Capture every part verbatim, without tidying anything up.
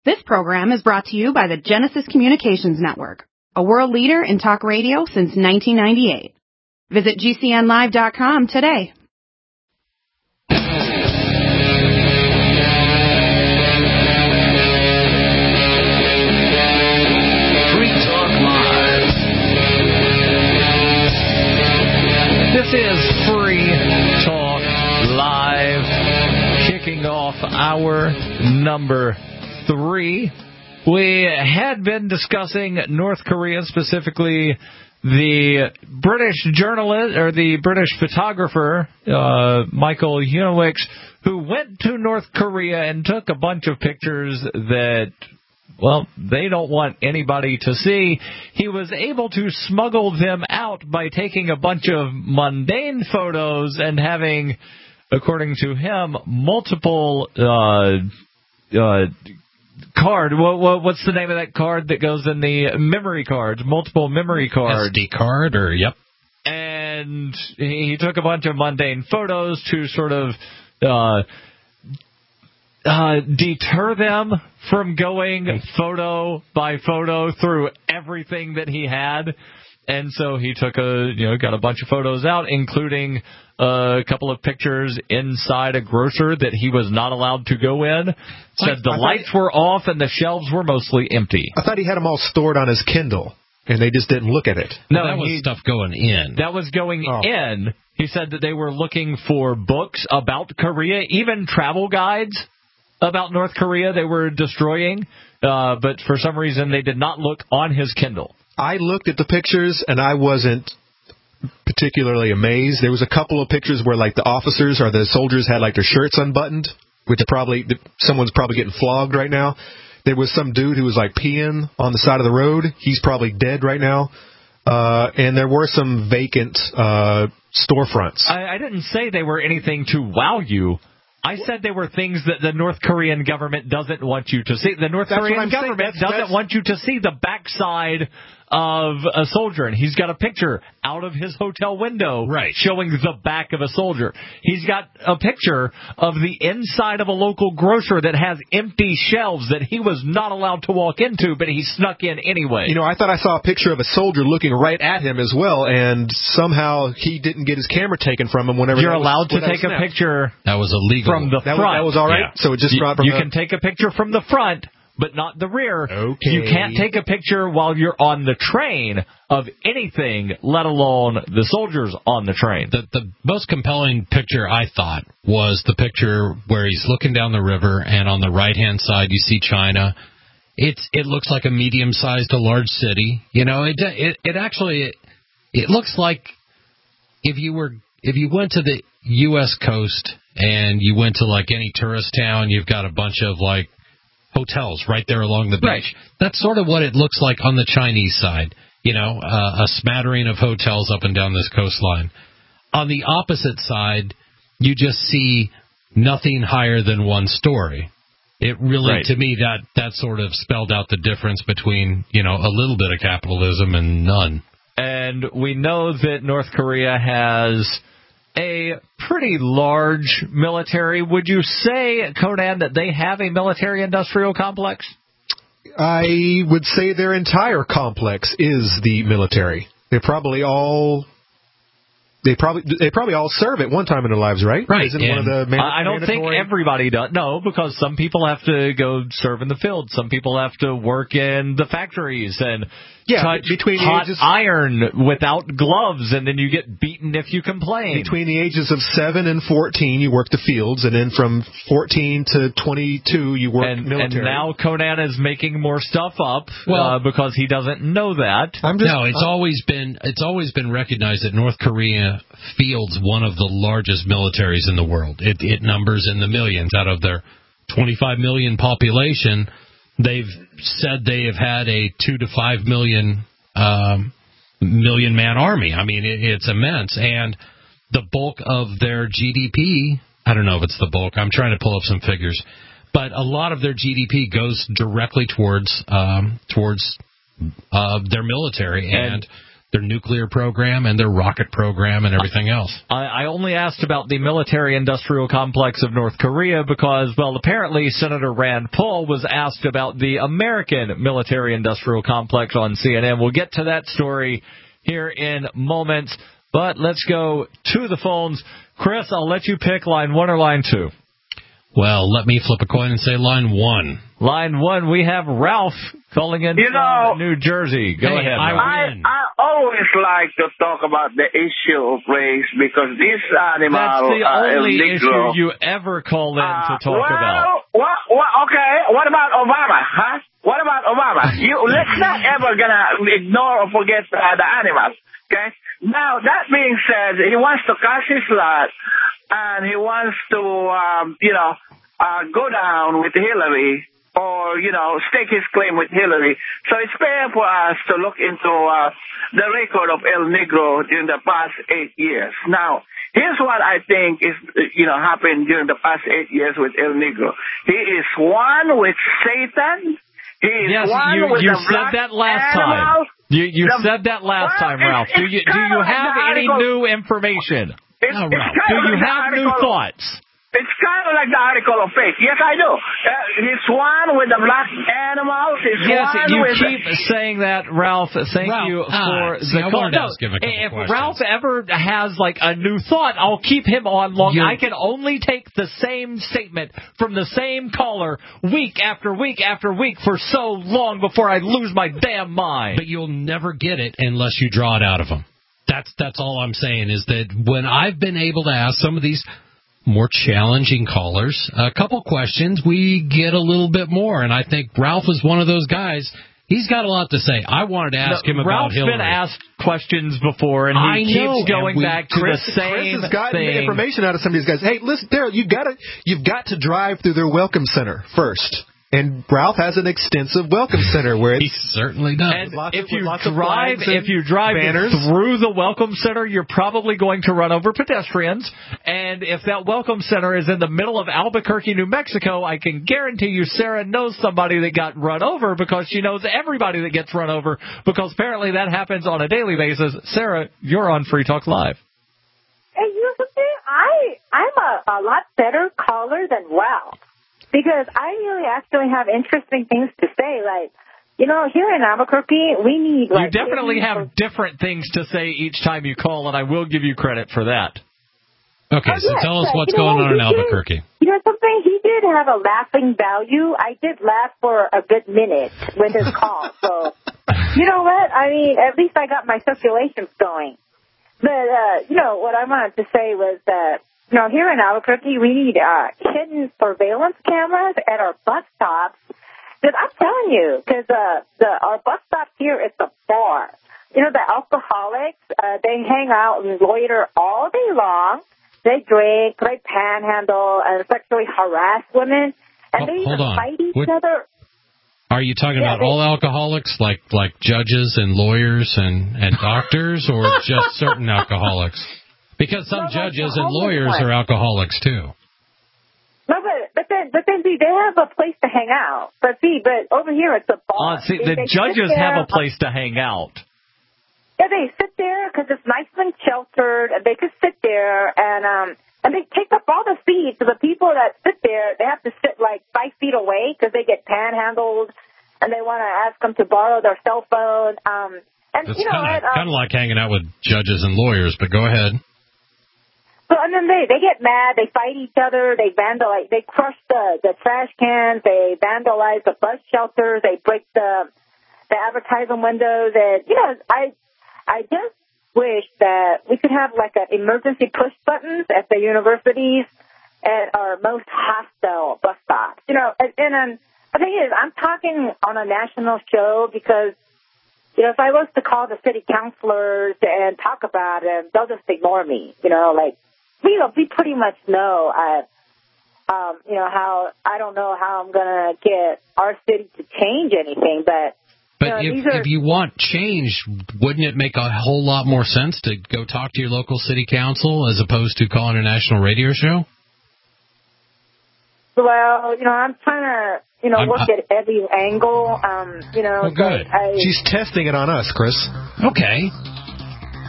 This program is brought to you by the Genesis Communications Network, a world leader in talk radio since nineteen ninety-eight. Visit G C N live dot com today. Free Talk Live. This is Free Talk Live, kicking off our number three. We had been discussing North Korea, specifically the British journalist or the British photographer, uh, Michael Unowicz, who went to North Korea and took a bunch of pictures that, well, they don't want anybody to see. He was able to smuggle them out by taking a bunch of mundane photos and having, according to him, multiple uh, uh, card. What, what, what's the name of that card that goes in the memory cards? Multiple memory cards. S D card, or yep. And he took a bunch of mundane photos to sort of uh, uh, deter them from going photo by photo through everything that he had. And so he took a, you know, got a bunch of photos out, including uh, a couple of pictures inside a grocer that he was not allowed to go in. Said the lights were off and the shelves were mostly empty. I thought he had them all stored on his Kindle, and they just didn't look at it. No, that was he, stuff going in. That was going oh. in. He said that they were looking for books about Korea, even travel guides about North Korea they were destroying, uh, but for some reason they did not look on his Kindle. I looked at the pictures, and I wasn't particularly amazed. There was a couple of pictures where, like, the officers or the soldiers had, like, their shirts unbuttoned, which probably someone's probably getting flogged right now. There was some dude who was, like, peeing on the side of the road. He's probably dead right now. Uh, and there were some vacant uh, storefronts. I, I didn't say they were anything to wow you. I said they were things that the North Korean government doesn't want you to see. The North that's Korean government that's, doesn't that's... want you to see the backside of a soldier. And he's got a picture out of his hotel window right. showing the back of a soldier. He's got a picture of the inside of a local grocer that has empty shelves that he was not allowed to walk into, but he snuck in anyway. You know, I thought I saw a picture of a soldier looking right at him as well, and somehow he didn't get his camera taken from him whenever You're was, allowed to take a picture. That was illegal. From the that front. Was, that was all right? Yeah. So it just you, brought from You the... can take a picture from the front, but not the rear. Okay. You can't take a picture while you're on the train of anything, let alone the soldiers on the train. The, the most compelling picture, I thought, was the picture where he's looking down the river, and on the right-hand side you see China. It's It looks like a medium-sized to large city. You know, it it, it actually, it, it looks like if you were if you went to the U S coast and you went to, like, any tourist town, you've got a bunch of, like, hotels right there along the beach. Right. That's sort of what it looks like on the Chinese side. You know, uh, a smattering of hotels up and down this coastline. On the opposite side, you just see nothing higher than one story. It really, right. to me, that, that sort of spelled out the difference between, you know, a little bit of capitalism and none. And we know that North Korea has a pretty large military. Would you say, Conan, that they have a military-industrial complex? I would say their entire complex is the military. They're probably all... They probably they probably all serve at one time in their lives, right? Right. Isn't one of the man- I don't mandatory... think everybody does. No, because some people have to go serve in the field. Some people have to work in the factories and yeah, touch between the hot ages... iron without gloves, and then you get beaten if you complain. Between the ages of seven and fourteen, you work the fields, and then from fourteen to twenty-two, you work and, military. And now Conan is making more stuff up well, uh, because he doesn't know that. I'm just, no, it's I'm, always been it's always been recognized that North Korea fields one of the largest militaries in the world. It, it numbers in the millions. Out of their twenty-five million population, they've said they have had a two to five million um, million man army. I mean, it, it's immense, and the bulk of their G D P. I don't know if it's the bulk. I'm trying to pull up some figures, but a lot of their G D P goes directly towards um, towards uh, their military and. and their nuclear program and their rocket program and everything else. I, I only asked about the military-industrial complex of North Korea because, well, apparently Senator Rand Paul was asked about the American military-industrial complex on C N N. We'll get to that story here in moments, but let's go to the phones. Chris, I'll let you pick line one or line two. Well, let me flip a coin and say line one. Line one, we have Ralph calling in you from know, New Jersey. Go hey, ahead, I Ralph. I, I always like to talk about the issue of race because this animal That's the uh, only El Negro, issue you ever call in uh, to talk well, about. What, what, okay, what about Obama, huh? What about Obama? You, let's not ever gonna ignore or forget uh, the animals, okay? Now, that being said, he wants to cast his lot, and he wants to, um, you know, uh, go down with Hillary, or, you know, stake his claim with Hillary. So it's fair for us to look into uh, the record of El Negro during the past eight years. Now, here's what I think is, you know, happened during the past eight years with El Negro. He is one with Satan. He is Yes, one you, with you the said black that last animal. time. You, you The- said that last well, time, Ralph. it's- Do you, it's do you kind of like have the any article- new information? It's, No, it's Ralph. kind Do of you like the have new article- thoughts? It's kind of like the article of faith. Yes, I do. Uh, he's one with the black animals. He's Yes, one you with keep the... saying that, Ralph. Thank Ralph, you ah, for see, the I call. wanted to No, ask him a couple if questions. Ralph ever has like a new thought, I'll keep him on long. You're- I can only take the same statement from the same caller week after week after week for so long before I lose my damn mind. But you'll never get it unless you draw it out of them. That's that's all I'm saying is that when I've been able to ask some of these more challenging callers a couple questions, we get a little bit more. And I think Ralph is one of those guys. He's got a lot to say. I wanted to ask No, him about Ralph's Hillary. been asked questions before, and he I know, keeps going and we- back to Chris, the same Chris has gotten thing. information out of some of these guys. Hey, listen, Daryl, you got to you've got to drive through their welcome center first. And Ralph has an extensive welcome center where He it's certainly does. And Lots if of- you lots of drive, flags and if you drive banners. through the welcome center, you're probably going to run over pedestrians. And if that welcome center is in the middle of Albuquerque, New Mexico, I can guarantee you Sarah knows somebody that got run over because she knows everybody that gets run over because apparently that happens on a daily basis. Sarah, you're on Free Talk Live. Hey, you know something? I I'm a, a lot better caller than Ralph. Because I really actually have interesting things to say. Like, you know, here in Albuquerque, we need, like... You definitely kittens have or- different things to say each time you call, and I will give you credit for that. Okay, Oh, so yes, tell us but what's you know going what? on in He did- Albuquerque. You know something? He did have a laughing value. I did laugh for a good minute with his call. So, you know what? I mean, at least I got my circulations going. But, uh, you know, what I wanted to say was that, you know, here in Albuquerque, we need uh, hidden surveillance cameras at our bus stops. Because I'm telling you, because uh, the our bus stop here is the bar. You know, the alcoholics, uh, they hang out and loiter all day long. They drink, they panhandle, and sexually harass women. And Oh, they hold even on. fight each What- other. Are you talking Yeah, about they- all alcoholics, like like judges and lawyers and, and doctors, or just certain alcoholics? Because some No, no, judges the and homeless lawyers one. are alcoholics too. No, but, but then, but then, see, they have a place to hang out. But see, but over here it's a bar. Uh, see, They- the they sit judges there, have a place to hang out. Yeah, they sit there because it's nice and sheltered, and they just sit there, and um, and they take up all the seats. So the people that sit there, they have to sit like five feet away because they get panhandled, and they want to ask them to borrow their cell phone. Um, and It's you know kind what? of Um, kind of like hanging out with judges and lawyers. But go ahead. So and then they they get mad, they fight each other, they vandalize, they crush the the trash cans, they vandalize the bus shelters, they break the the advertising windows, and you know I I just wish that we could have like an emergency push buttons at the universities at our most hostile bus stops. You know, and, and um, the thing is, I'm talking on a national show because. You know, if I was to call the city councilors and talk about it, they'll just ignore me. You know, like, we, you know, we pretty much know, uh, um, you know, how, I don't know how I'm going to get our city to change anything, but, But you know, if these are, if you want change, wouldn't it make a whole lot more sense to go talk to your local city council as opposed to calling a national radio show? well, you know, I'm trying to, you know, I'm- look I- at every angle, um, you know. Well, good. but I, she's testing it on us, Chris. Okay.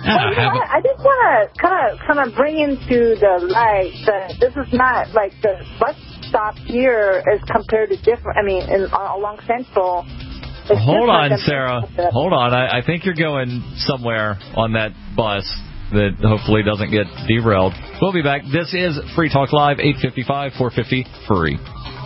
Ah, you know, I, I just want to kind of kind of bring into the light that this is not like the bus stop here as compared to different. I mean, in, uh, along Central. Hold on, Sarah. Hold on. I, I think you're going somewhere on that bus that hopefully doesn't get derailed. We'll be back. This is Free Talk Live, eight fifty-five, four fifty, free.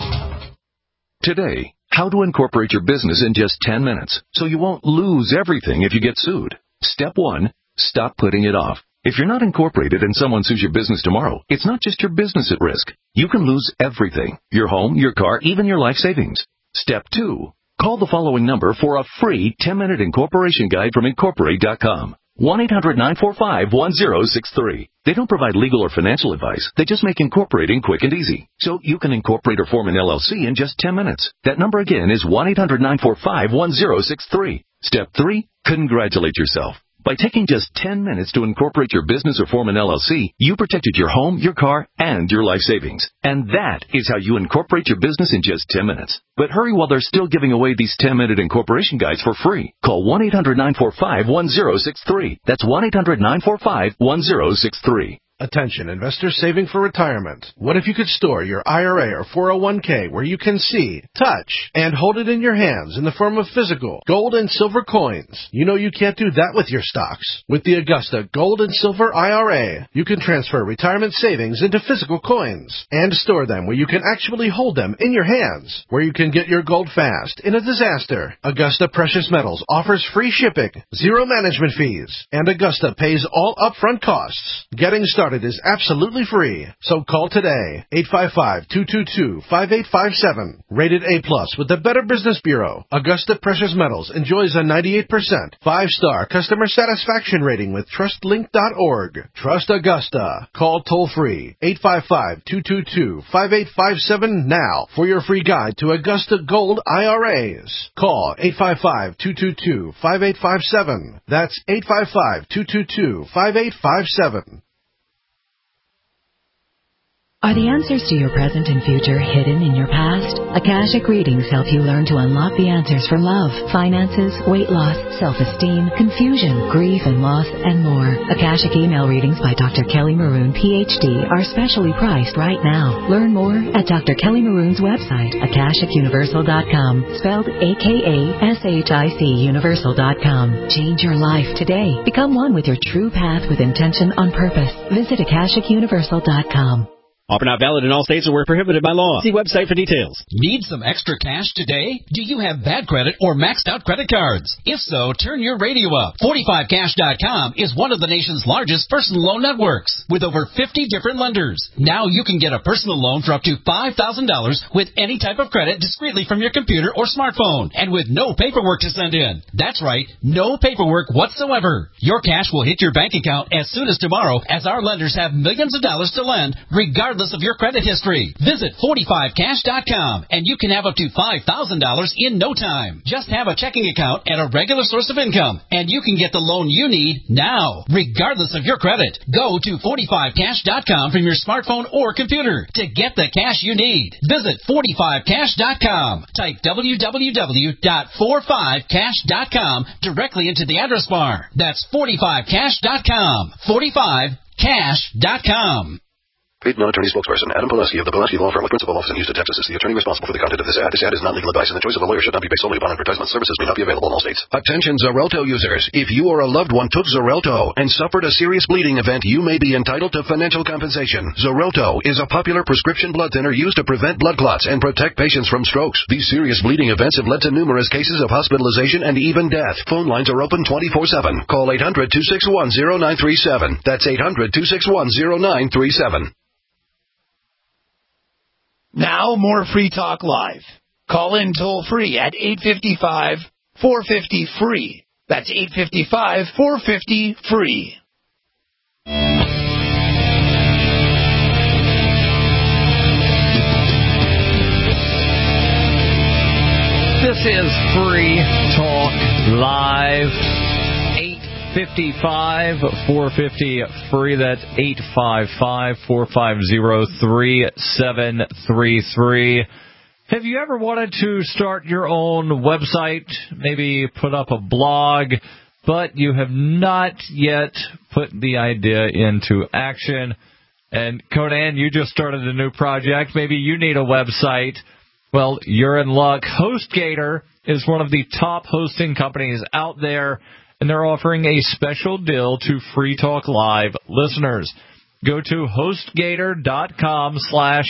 Today, how to incorporate your business in just ten minutes so you won't lose everything if you get sued. Step one, stop putting it off. If you're not incorporated and someone sues your business tomorrow, it's not just your business at risk. You can lose everything. Your home, your car, even your life savings. Step two, call the following number for a free ten-minute incorporation guide from Incorporate dot com. one eight hundred nine four five one zero six three. They don't provide legal or financial advice. They just make incorporating quick and easy. So you can incorporate or form an L L C in just ten minutes. That number again is one eight hundred nine four five one zero six three. Step three, congratulate yourself. By taking just ten minutes to incorporate your business or form an L L C, you protected your home, your car, and your life savings. And that is how you incorporate your business in just ten minutes. But hurry while they're still giving away these ten-minute incorporation guides for free. Call one eight hundred nine four five one zero six three. That's one eight hundred nine four five one zero six three. Attention, investors saving for retirement. What if you could store your I R A or four oh one k where you can see, touch, and hold it in your hands in the form of physical gold and silver coins? You know you can't do that with your stocks. With the Augusta Gold and Silver I R A, you can transfer retirement savings into physical coins and store them where you can actually hold them in your hands, where you can get your gold fast in a disaster. Augusta Precious Metals offers free shipping, zero management fees, and Augusta pays all upfront costs. Getting started is absolutely free. So call today, eight five five, two two two, five eight five seven. Rated A plus with the Better Business Bureau, Augusta Precious Metals enjoys a ninety-eight percent five-star customer satisfaction rating with trust link dot org. Trust Augusta. Call toll-free, eight five five, two two two, five eight five seven now for your free guide to Augusta Gold I R As. Call eight five five, two two two, five eight five seven. That's eight five five, two two two, five eight five seven. Are the answers to your present and future hidden in your past? Akashic Readings help you learn to unlock the answers for love, finances, weight loss, self-esteem, confusion, grief and loss, and more. Akashic email readings by Doctor Kelly Maroon, P H D, are specially priced right now. Learn more at Doctor Kelly Maroon's website, akashic universal dot com, spelled A K A S H I C universal dot com. Change your life today. Become one with your true path with intention on purpose. Visit akashic universal dot com. Offer not valid in all states or where prohibited by law. See website for details. Need some extra cash today? Do you have bad credit or maxed out credit cards? If so, turn your radio up. forty-five cash dot com is one of the nation's largest personal loan networks with over fifty different lenders. Now you can get a personal loan for up to five thousand dollars with any type of credit discreetly from your computer or smartphone and with no paperwork to send in. That's right, no paperwork whatsoever. Your cash will hit your bank account as soon as tomorrow as our lenders have millions of dollars to lend regardless of your credit history. Visit forty-five cash dot com and you can have up to five thousand dollars in no time. Just have a checking account and a regular source of income and you can get the loan you need now, regardless of your credit. Go to forty-five cash dot com from your smartphone or computer to get the cash you need. Visit forty-five cash dot com. Type w w w dot forty-five cash dot com directly into the address bar. That's forty-five cash dot com. forty-five cash dot com. Paid non-attorney spokesperson Adam Pulaski of the Pulaski Law Firm with principal office in Houston, Texas is the attorney responsible for the content of this ad. This ad is not legal advice and the choice of a lawyer should not be based solely upon advertisement. Services may not be available in all states. Attention Xarelto users. If you or a loved one took Xarelto and suffered a serious bleeding event, you may be entitled to financial compensation. Xarelto is a popular prescription blood thinner used to prevent blood clots and protect patients from strokes. These serious bleeding events have led to numerous cases of hospitalization and even death. Phone lines are open twenty-four seven. Call eight hundred, two six one, zero nine three seven. That's eight hundred, two six one, zero nine three seven. Now more Free Talk Live. Call in toll free at eight five five, four five zero, free. That's eight five five, four five zero, free. This is Free Talk Live. eight five five, four five zero, free. That's eight five five, four five zero, three seven three three. Have you ever wanted to start your own website, maybe put up a blog, but you have not yet put the idea into action. And Conan, you just started a new project. Maybe you need a website. Well, you're in luck. HostGator is one of the top hosting companies out there, and they're offering a special deal to Free Talk Live listeners. Go to HostGator.com slash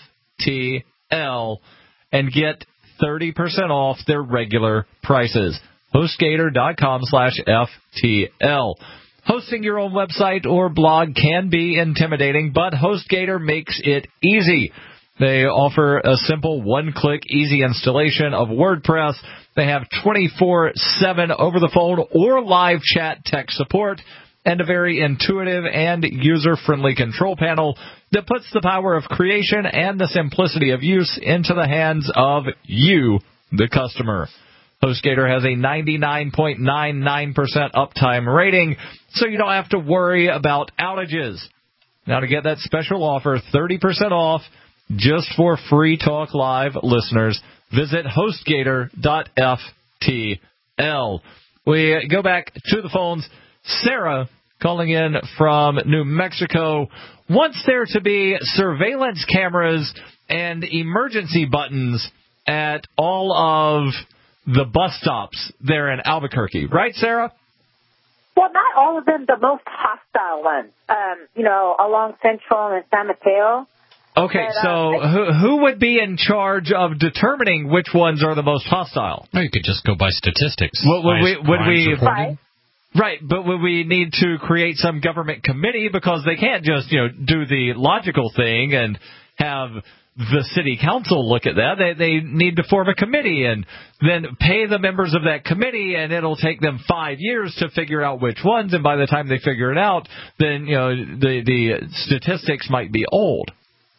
FTL and get thirty percent off their regular prices. HostGator.com slash FTL. Hosting your own website or blog can be intimidating, but HostGator makes it easy. They offer a simple one-click, easy installation of WordPress. They have twenty-four seven over-the-phone or live chat tech support, and a very intuitive and user-friendly control panel that puts the power of creation and the simplicity of use into the hands of you, the customer. HostGator has a ninety-nine point nine nine percent uptime rating, so you don't have to worry about outages. Now, to get that special offer, thirty percent off, just for Free Talk Live listeners, visit HostGator dot F T L. We go back to the phones. Sarah, calling in from New Mexico, wants there to be surveillance cameras and emergency buttons at all of the bus stops there in Albuquerque. Right, Sarah? Well, not all of them, the most hostile ones, um, you know, along Central and San Mateo. Okay, but, so uh, who who would be in charge of determining which ones are the most hostile? Well, you could just go by statistics. What, would we, would we right. Right, but would we need to create some government committee, because they can't just, you know, do the logical thing and have the city council look at that. They they need to form a committee and then pay the members of that committee, and it'll take them five years to figure out which ones, and by the time they figure it out, then, you know, the the statistics might be old.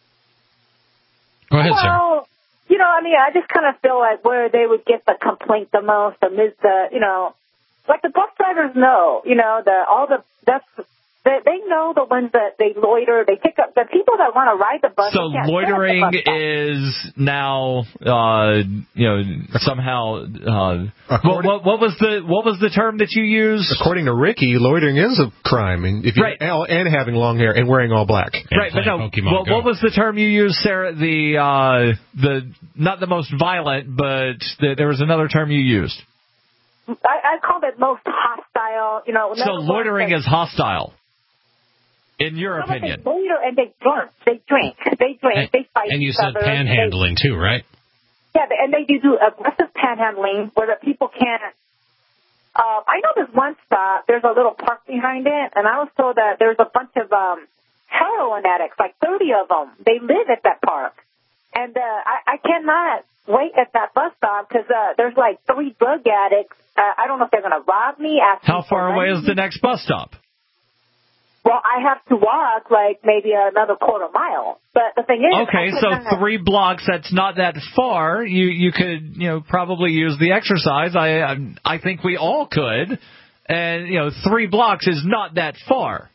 Go ahead, well, Sarah. You know, I mean, I just kind of feel like where they would get the complaint the most amidst the, you know, like the bus drivers know, you know, the all the that's they, they know the ones that they loiter, they pick up the people that want to ride the bus. So loitering the bus is now, uh, you know, somehow. Uh, what, what, what was the what was the term that you used? According to Ricky, loitering is a crime, and if you right. and having long hair and wearing all black. And right, but no. What, what was the term you used, Sarah? The uh, the not the most violent, but the, there was another term you used. I, I called it most hostile. You know, so loitering is hostile. In your opinion. They loiter and they drink. They drink. They drink. And, they fight and you each said other. panhandling they, too, right? Yeah, and they do aggressive panhandling where the people can't. Uh, I know there's one stop. There's a little park behind it, and I was told that there's a bunch of um, heroin addicts, like thirty of them. They live at that park, and uh, I, I cannot wait at that bus stop because uh, there's like three drug addicts. Uh, I don't know if they're going to rob me. How far away is the next bus stop? Well, I have to walk like maybe another quarter mile. But the thing is, okay, so have... three blocks. That's not that far. You you could you know probably use the exercise. I I think we all could, and you know three blocks is not that far.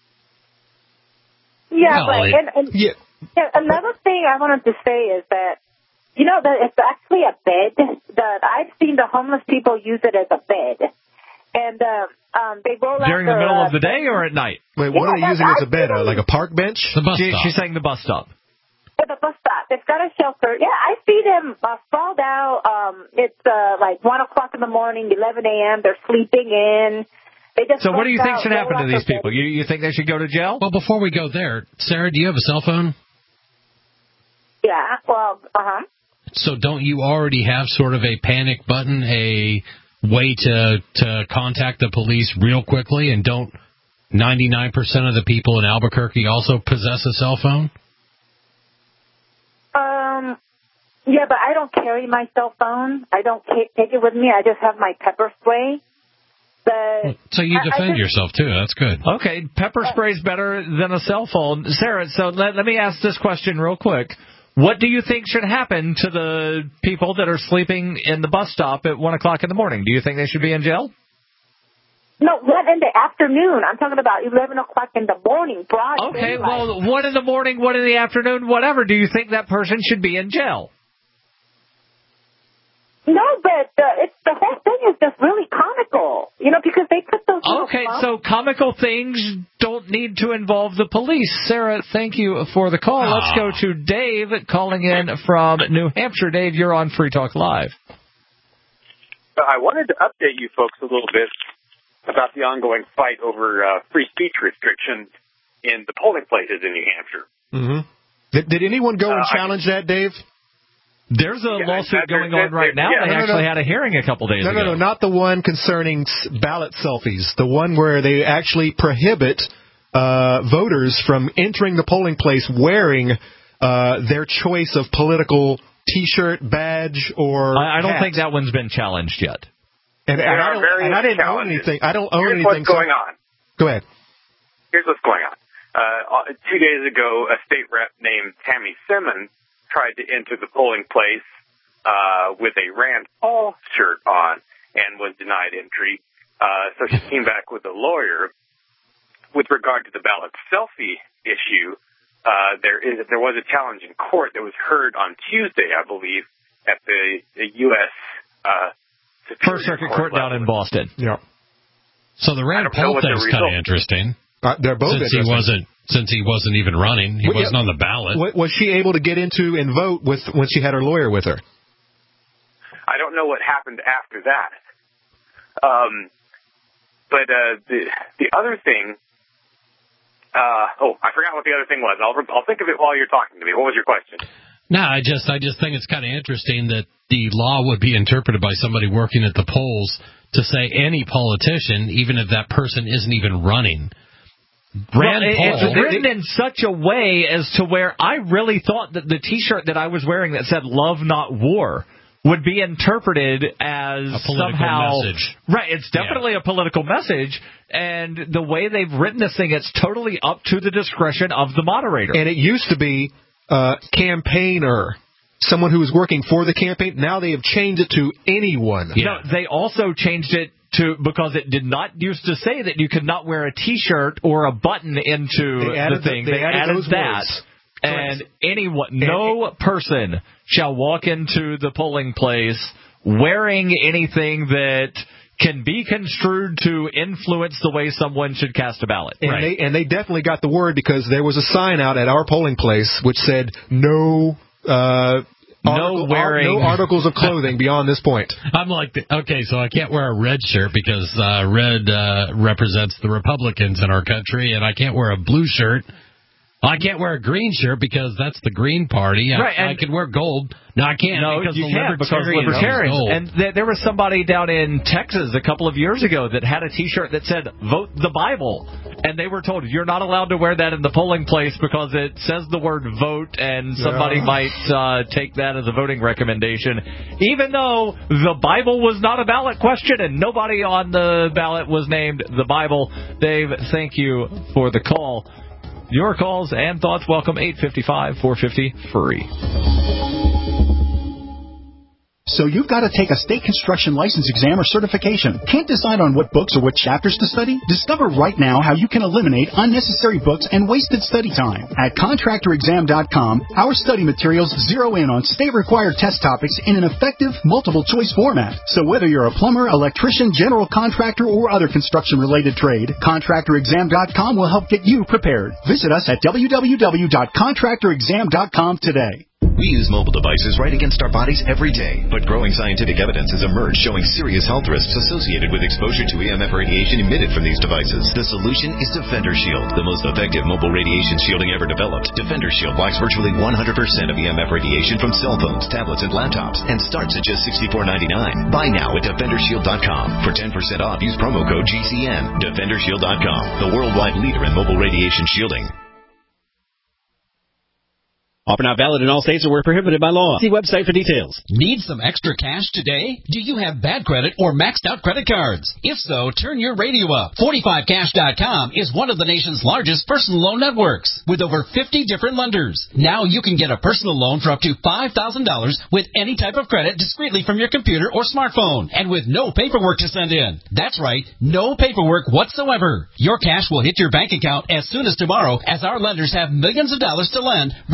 Yeah, well, but it, and, and, yeah. yeah, another thing I wanted to say is that you know that it's actually a bed. That I've seen the homeless people use it as a bed. And uh, um, they roll during out the middle uh, of the day or at night? Wait, yeah, what are they using as a bed? Uh, like a park bench? The bus she, stop. She's saying the bus stop. At the bus stop. They've got a shelter. Yeah, I see them uh, sprawled out. Um, it's uh, like one o'clock in the morning, eleven a.m. They're sleeping in. They just so what do you think out, should happen to these bed. people? You, you think they should go to jail? Well, before we go there, Sarah, do you have a cell phone? Yeah, well, uh-huh. So don't you already have sort of a panic button, a way to to contact the police real quickly, and don't ninety-nine percent of the people in Albuquerque also possess a cell phone? Um, yeah, but I don't carry my cell phone. I don't take it with me. I just have my pepper spray. But so you defend just, yourself, too. That's good. Okay, pepper spray is better than a cell phone. Sarah, so let, let me ask this question real quick. What do you think should happen to the people that are sleeping in the bus stop at one o'clock in the morning? Do you think they should be in jail? No, one in the afternoon. I'm talking about eleven o'clock in the morning, broad Okay, daylight. well, one in the morning, one in the afternoon, whatever. Do you think that person should be in jail? No, but uh, it's the whole thing is just really comical. comical, you know, because they put those. Okay, so comical things don't need to involve the police. Sarah, thank you for the call. Oh. Let's go to Dave calling in from New Hampshire. Dave, you're on Free Talk Live. I wanted to update you folks a little bit about the ongoing fight over uh, free speech restrictions in the polling places in New Hampshire. Mm-hmm. Did, did anyone go and uh, challenge I, that, Dave? There's a yeah, lawsuit going there, on right now. Yeah, they no, actually no, no. had a hearing a couple days no, ago. No, no, no, not the one concerning ballot selfies. The one where they actually prohibit uh, voters from entering the polling place wearing uh, their choice of political T-shirt, badge, or I, I don't hat. think that one's been challenged yet. And, and, I, don't, and I didn't own anything. I don't own Here's anything. What's going on? Go ahead. Here's what's going on. Uh, two days ago, a state rep named Tammy Simmons tried to enter the polling place uh, with a Rand Paul shirt on and was denied entry. Uh, so she came back with a lawyer. With regard to the ballot selfie issue, uh, there is there was a challenge in court that was heard on Tuesday, I believe, at the, the U S Uh, First Circuit Court, court down in Boston. Yeah. So the Rand Paul thing's kind of interesting. Uh, they're both since he wasn't since he wasn't even running, he well, wasn't yeah, on the ballot. Was she able to get into and vote with when she had her lawyer with her? I don't know what happened after that. Um, but uh, the the other thing. Uh, oh, I forgot what the other thing was. I'll I'll think of it while you're talking to me. What was your question? No, I just I just think it's kind of interesting that the law would be interpreted by somebody working at the polls to say any politician, even if that person isn't even running. Rand well, Paul, it's written in such a way as to where I really thought that the T-shirt that I was wearing that said "Love Not War" would be interpreted as a political somehow message. Right. It's definitely yeah. a political message, and the way they've written this thing, it's totally up to the discretion of the moderator. And it used to be uh, campaigner. Someone who was working for the campaign. Now they have changed it to anyone. Yeah. No, they also changed it to because it did not used to say that you could not wear a T-shirt or a button into the thing. The, they, they added, added those that. words. And anyone, no person shall walk into the polling place wearing anything that can be construed to influence the way someone should cast a ballot. And, right. they, and they definitely got the word because there was a sign out at our polling place which said no. Uh, no article, wearing, no articles of clothing beyond this point. I'm like, okay, so I can't wear a red shirt because uh, red uh, represents the Republicans in our country, and I can't wear a blue shirt. I can't wear a green shirt because that's the Green Party. I, right, I could wear gold. No, I can't no, because you the can't because libertarians. libertarians. And th- there was somebody down in Texas a couple of years ago that had a T-shirt that said "Vote the Bible," and they were told you're not allowed to wear that in the polling place because it says the word "vote," and somebody yeah. might uh, take that as a voting recommendation, even though the Bible was not a ballot question and nobody on the ballot was named the Bible. Dave, thank you for the call. Your calls and thoughts welcome. Eight five five, four five zero, free. So you've got to take a state construction license exam or certification. Can't decide on what books or what chapters to study? Discover right now how you can eliminate unnecessary books and wasted study time. At contractor exam dot com, our study materials zero in on state-required test topics in an effective, multiple-choice format. So whether you're a plumber, electrician, general contractor, or other construction-related trade, contractor exam dot com will help get you prepared. Visit us at w w w dot contractor exam dot com today. We use mobile devices right against our bodies every day, but growing scientific evidence has emerged showing serious health risks associated with exposure to E M F radiation emitted from these devices. The solution is Defender Shield, the most effective mobile radiation shielding ever developed. Defender Shield blocks virtually one hundred percent of E M F radiation from cell phones, tablets, and laptops, and starts at just sixty-four ninety-nine. Buy now at defender shield dot com. For ten percent off, use promo code G C N. defender shield dot com, the worldwide leader in mobile radiation shielding. Offer not valid in all states or where prohibited by law. See website for details. Need some extra cash today? Do you have bad credit or maxed out credit cards? If so, turn your radio up. forty-five cash dot com is one of the nation's largest personal loan networks with over fifty different lenders. Now you can get a personal loan for up to five thousand dollars with any type of credit discreetly from your computer or smartphone and with no paperwork to send in. That's right, no paperwork whatsoever. Your cash will hit your bank account as soon as tomorrow as our lenders have millions of dollars to lend regardless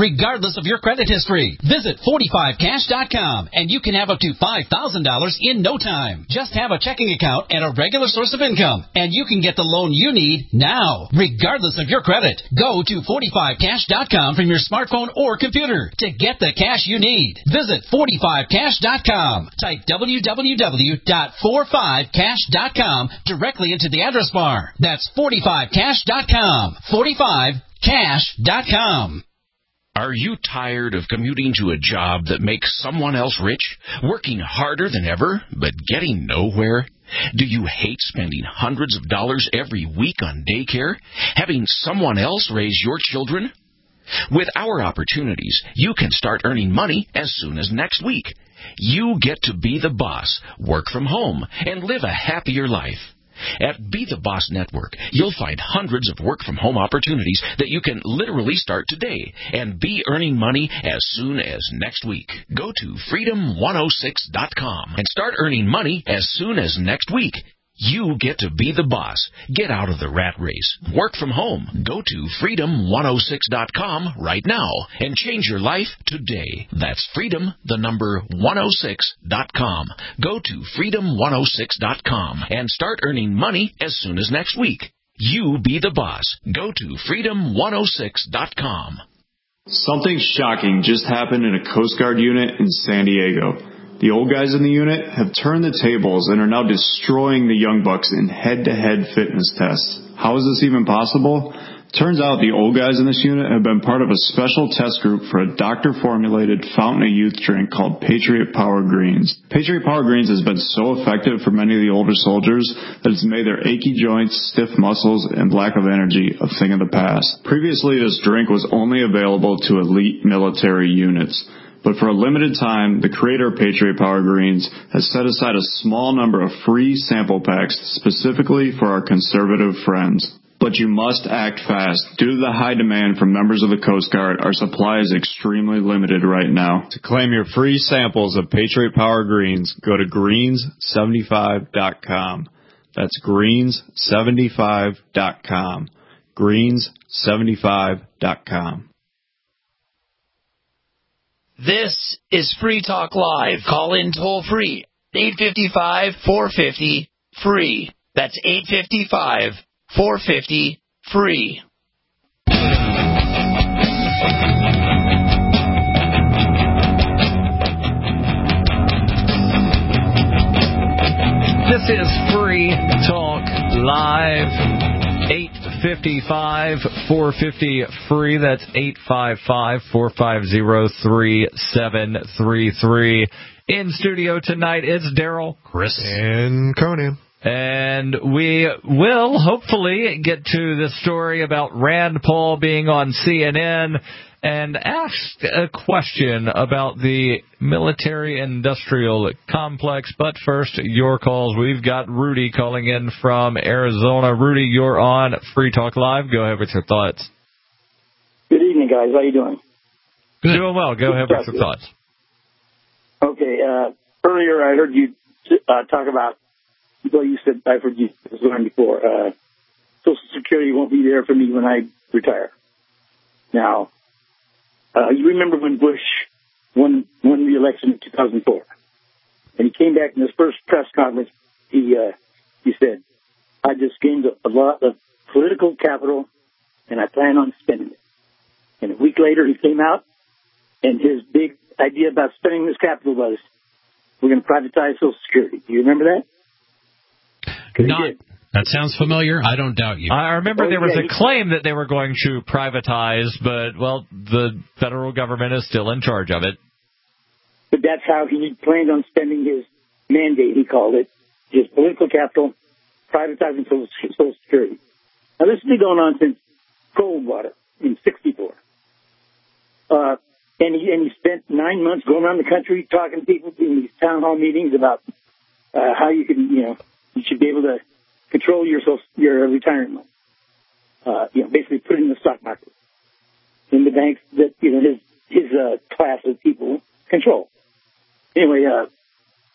regardless of your credit history. Visit forty-five cash dot com and you can have up to five thousand dollars in no time. Just have a checking account and a regular source of income, and you can get the loan you need now, regardless of your credit. Go to forty-five cash dot com from your smartphone or computer to get the cash you need. Visit forty-five cash dot com. Type w w w dot forty-five cash dot com directly into the address bar. That's forty-five cash dot com. forty-five cash dot com. Are you tired of commuting to a job that makes someone else rich, working harder than ever, but getting nowhere? Do you hate spending hundreds of dollars every week on daycare, having someone else raise your children? With our opportunities, you can start earning money as soon as next week. You get to be the boss, work from home, and live a happier life. At Be the Boss Network, you'll find hundreds of work-from-home opportunities that you can literally start today and be earning money as soon as next week. Go to freedom one oh six dot com and start earning money as soon as next week. You get to be the boss. Get out of the rat race. Work from home. Go to freedom one oh six dot com right now and change your life today. That's freedom, the number one oh six dot com. Go to freedom one oh six dot com and start earning money as soon as next week. You be the boss. Go to freedom one oh six dot com. Something shocking just happened in a Coast Guard unit in San Diego. The old guys in the unit have turned the tables and are now destroying the young bucks in head-to-head fitness tests. How is this even possible? Turns out the old guys in this unit have been part of a special test group for a doctor-formulated fountain of youth drink called Patriot Power Greens. Patriot Power Greens has been so effective for many of the older soldiers that it's made their achy joints, stiff muscles, and lack of energy a thing of the past. Previously, this drink was only available to elite military units. But for a limited time, the creator of Patriot Power Greens has set aside a small number of free sample packs specifically for our conservative friends. But you must act fast. Due to the high demand from members of the Coast Guard, our supply is extremely limited right now. To claim your free samples of Patriot Power Greens, go to greens seventy-five dot com. That's greens seventy-five dot com. greens seventy-five dot com. This is Free Talk Live. Call in toll free. eight five five, four five zero, free. That's eight five five, four five zero, free. This is Free Talk Live. eight five five, four five zero, free. That's eight five five, four five zero, three seven three three. In studio tonight, it's Daryl, Chris, and Conan. And we will hopefully get to the story about Rand Paul being on C N N and ask a question about the military-industrial complex. But first, your calls. We've got Rudy calling in from Arizona. Rudy, you're on Free Talk Live. Go ahead with your thoughts. Good evening, guys. How you doing? Good. Doing well. Go ahead with your thoughts. Okay. Uh, earlier, I heard you uh, talk about, well, you said, I've heard you learn before, uh, Social Security won't be there for me when I retire. Now, Uh, you remember when Bush won won the election in two thousand four, and he came back in his first press conference. He uh, he said, "I just gained a, a lot of political capital, and I plan on spending it." And a week later, he came out, and his big idea about spending this capital was, "We're going to privatize Social Security." Do you remember that? Not. That sounds familiar. I don't doubt you. I remember Oh, there was yeah, a claim that they were going to privatize, but, well, the federal government is still in charge of it. But that's how he planned on spending his mandate, he called it, his political capital, privatizing Social Social Security. Now, this has been going on since Coldwater in sixty-four. Uh, and, he, and he spent nine months going around the country talking to people in these town hall meetings about uh, how you can, you know, you should be able to control your social, your retirement. Uh, you know, basically put it in the stock market, in the banks that, you know, his his uh, class of people control. Anyway, uh,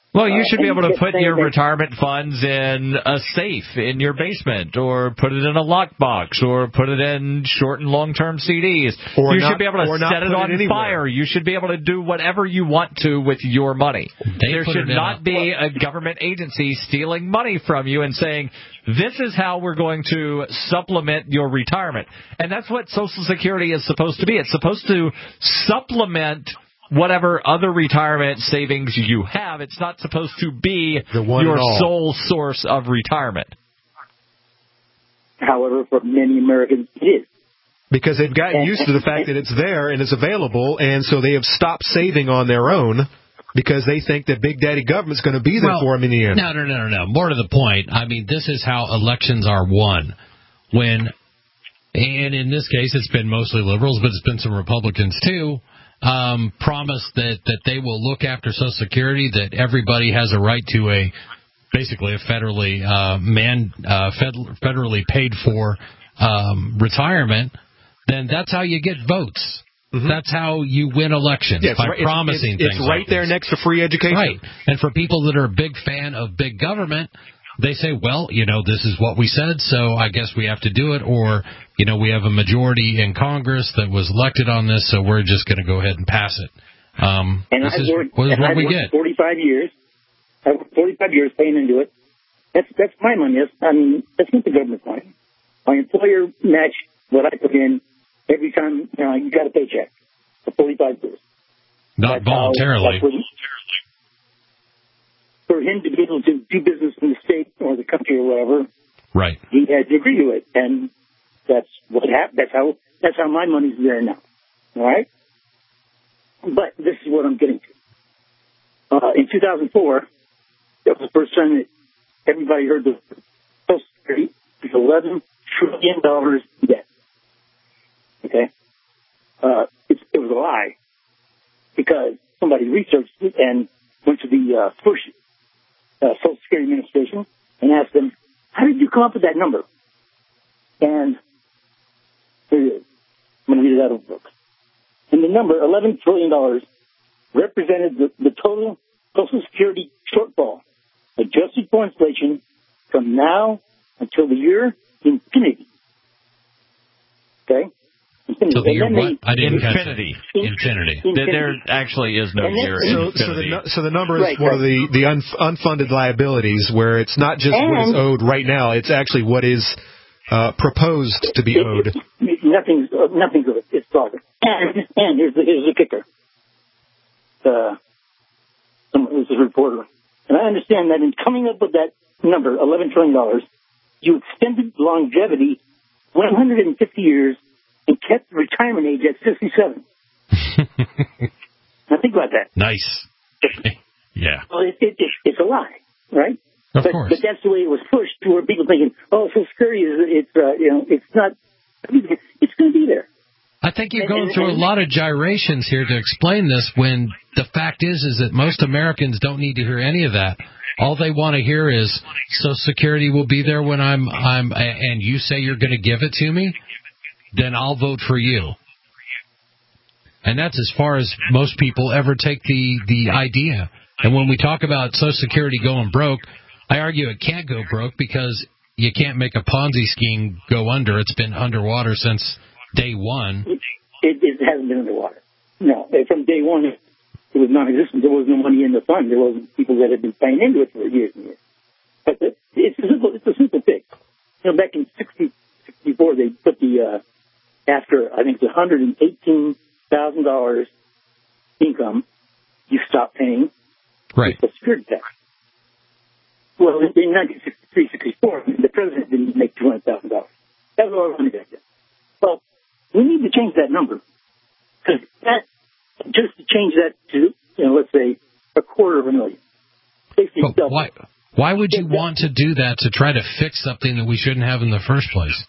Well, you Uh, should be and able to kept put saying your that- retirement funds in a safe in your basement, or put it in a lockbox, or put it in short and long-term C Ds. Or you not- should be able to or not set it put it on anywhere. fire. You should be able to do whatever you want to with your money. They there put should it in not a- be a government agency stealing money from you and saying, this is how we're going to supplement your retirement. And that's what Social Security is supposed to be. It's supposed to supplement whatever other retirement savings you have. It's not supposed to be one your and all. sole source of retirement. However, for many Americans, it is. Because they've gotten used to the fact that it's there and it's available, and so they have stopped saving on their own because they think that Big Daddy government's going to be there Well, for them in the end. No, no, no, no, no. More to the point, I mean, this is how elections are won. When, and in this case, it's been mostly liberals, but it's been some Republicans too, um, promise that, that they will look after Social Security, that everybody has a right to a, basically a federally, uh, man, uh, fed, federally paid for, um, retirement, then that's how you get votes. Mm-hmm. That's how you win elections, yeah, by right, promising it's, it's, things. It's right like there this. next to free education. Right. And for people that are a big fan of big government, they say, well, you know, this is what we said, so I guess we have to do it. Or, you know, we have a majority in Congress that was elected on this, so we're just going to go ahead and pass it. Um, And this I've is worked, what, is and what I've we worked get. forty-five years. I worked forty-five years paying into it. That's that's my money. That's, I mean, that's not the government's money. My employer matched what I put in every time, you know, you got a paycheck for forty-five years. Not That's how- voluntarily. that's what he- for him to be able to do business in the state or the country or whatever, Right. he had to agree to it, and that's what happened. That's how that's how my money's there now. All right, but this is what I'm getting to. Uh, in two thousand four, that was the first time that everybody heard the Social Security is eleven trillion dollars in debt. Okay, uh, it's, it was a lie because somebody researched it and went to the uh, first uh, Social Security Administration and asked them, how did you come up with that number? And here it is. I'm going to read it out of the book. And the number, eleven trillion dollars, represented the, the total Social Security shortfall, adjusted for inflation, from now until the year infinity. Okay? Infinity. So the year And then what? they- I didn't catch Infinity. that. Infinity. Infinity. There actually is no And then- year So, in so, the, infinity. nu- so the number is Right, one right. of the, the un, unfunded liabilities where it's not just what is And- owed right now, it's actually what is uh, proposed to be owed. Nothing's uh, nothing's good. It's talking. And and here's the here's the kicker. Uh, someone who's a reporter, and I understand that in coming up with that number, eleven trillion dollars, you extended longevity one hundred and fifty years and kept the retirement age at sixty-seven. Now think about that. Nice. Yeah. Well, it, it, it, it's a lie, right? Of but, course. but that's the way it was pushed to where people thinking, oh, Social Security is it's uh, you know it's not it's going to be there. I think you're And- going and- through a and- lot of gyrations here to explain this when the fact is is that most Americans don't need to hear any of that. All they want to hear is Social Security will be there when I'm I'm and you say you're going to give it to me, then I'll vote for you. And that's as far as most people ever take the the idea. And when we talk about Social Security going broke, I argue it can't go broke because you can't make a Ponzi scheme go under. It's been underwater since day one. It, it hasn't been underwater. No, from day one, it, it was non-existent. There was no money in the fund. There wasn't people that had been paying into it for years and years. But the, it's a simple, it's a simple fix. You know, back in sixty, sixty-four, they put the uh, after I think it's one hundred and eighteen thousand dollars income, you stop paying right Social Security tax. Well, in nineteen sixty-three, sixty-four, the president didn't make two hundred thousand dollars. That was all money back then. Well, we need to change that number because that just to change that to, you know, let's say a quarter of a million. Basically But double. why, why would you want to do that to try to fix something that we shouldn't have in the first place?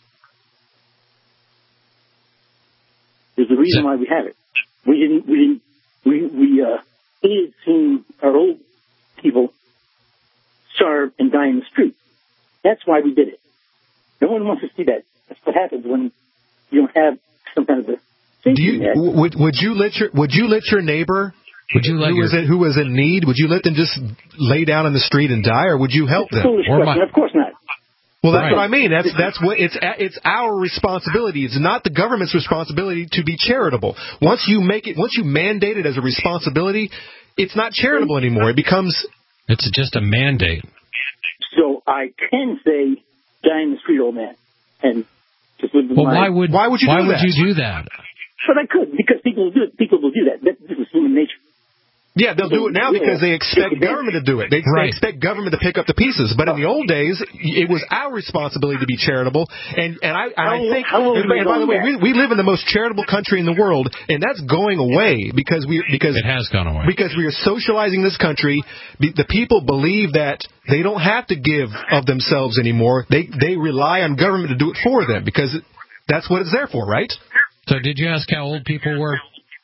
There's a reason why we have it. We didn't, we didn't, we, we, uh, hated seeing our old people starve and die in the street. That's why we did it. No one wants to see that. That's what happens when you don't have some kind of a Do you would would you let your would you let your neighbor Would you let who, your... was in, who was in need, would you let them just lay down in the street and die, or would you help them? Foolish Or question. my... Of course not. Well, that's Right. what I mean. That's that's what it's it's our responsibility. It's not the government's responsibility to be charitable. Once you make it, once you mandate it as a responsibility, it's not charitable anymore. It becomes it's just a mandate. So I can say, die in the street, old man, and just live with Well, my... why would why would you why do would that? you do that? But I could, because people will do it. People will do that. that this is human nature. Yeah, they'll do it now because they expect government to do it. They, Right. they expect government to pick up the pieces. But in the old days, it was our responsibility to be charitable. And and I, and I How- think, how will and, we and by the go way, back? we, we live in the most charitable country in the world, and that's going away because we because It has gone away. because we are socializing this country. The, the people believe that they don't have to give of themselves anymore. They they rely on government to do it for them because that's what it's there for, right? So did you ask how old people were?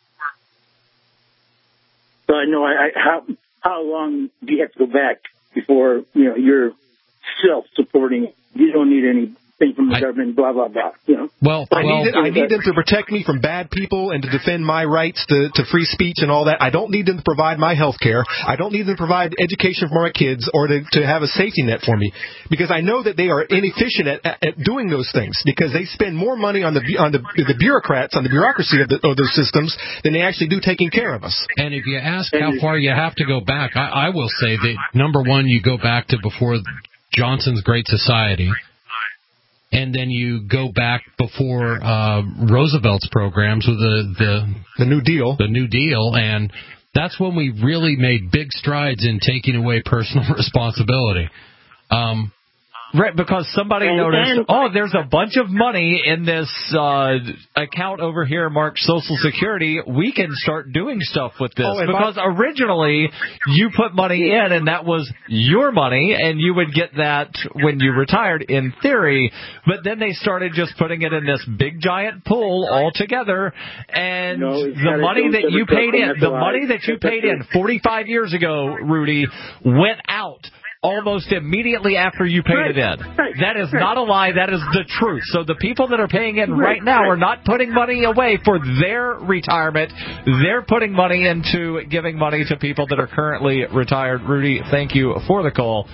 So I know I, I, how how long do you have to go back before you know you're self-supporting? You don't need anything from the I, government. Blah blah blah. You know. Well, I well, need, them, I need them to protect me from bad people and to defend my rights to, to free speech and all that. I don't need them to provide my health care. I don't need them to provide education for my kids or to, to have a safety net for me, because I know that they are inefficient at, at, at doing those things, because they spend more money on the on the, the bureaucrats, on the bureaucracy of, the, of those systems than they actually do taking care of us. And if you ask how far you have to go back, I, I will say that, number one, you go back to before Johnson's Great Society. And then you go back before uh, Roosevelt's programs with the, the the New Deal, the New Deal, and that's when we really made big strides in taking away personal responsibility. Um, Right, because somebody And- noticed, and- oh, there's a bunch of money in this uh, account over here marked Social Security. We can start doing stuff with this. Oh, and because by- originally, you put money in, and that was your money, and you would get that when you retired, in theory. But then they started just putting it in this big, giant pool all together, and No, it's the gotta money go that to you the paid in, government. the That's money why- that you that's paid it. in forty-five years ago, Rudy, went out almost immediately after you paid Right, it in. right, That is right. not a lie. That is the truth. So the people that are paying in right, Right, now right. are not putting money away for their retirement. They're putting money into giving money to people that are currently retired. Rudy, thank you for the call.